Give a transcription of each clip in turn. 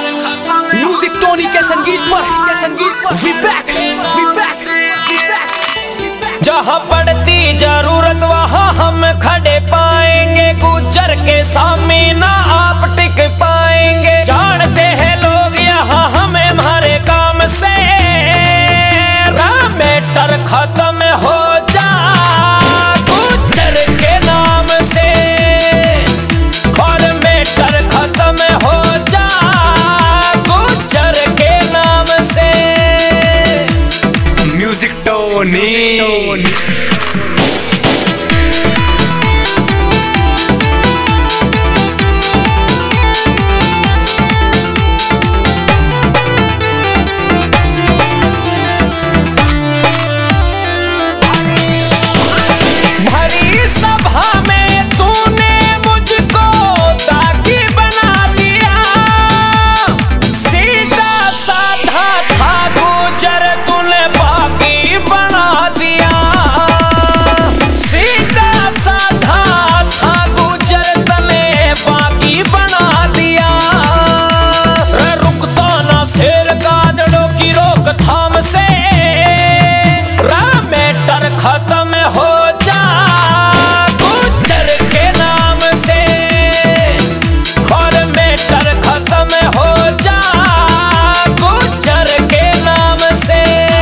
Music टोनी के संगीत पर वी बैक जहाँ पड़ती जरूरत वहाँ हम खड़े पाएंगे, गुजर के सामने ना आप टिक पाएंगे। जानते हैं लोग यहाँ हमें हमारे काम से, मैटर खत्म हो जा गुजर के नाम से, और मैटर खत्म हो जा गुजर के नाम से। म्यूजिक टोनी खत्म हो जा गुजर के नाम से, और मैटर खत्म हो जा गुजर के नाम से।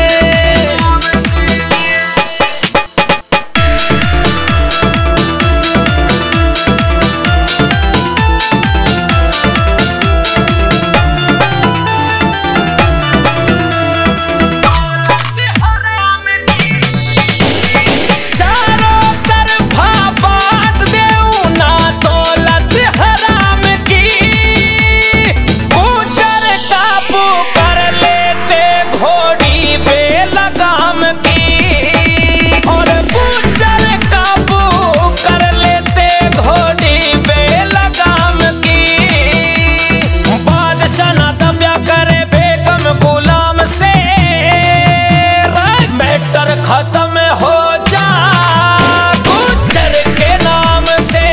खत्म हो जा गुजर के नाम से,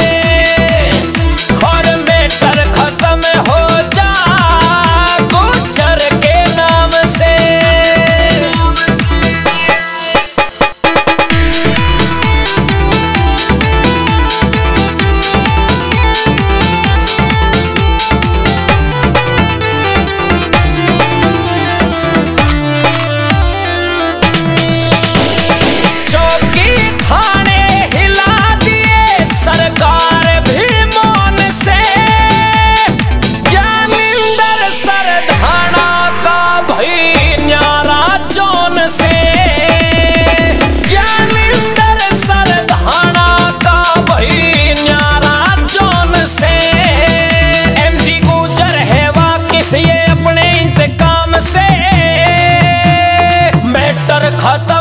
और मैटर खत्म हो जा गुजर के नाम से। खत्म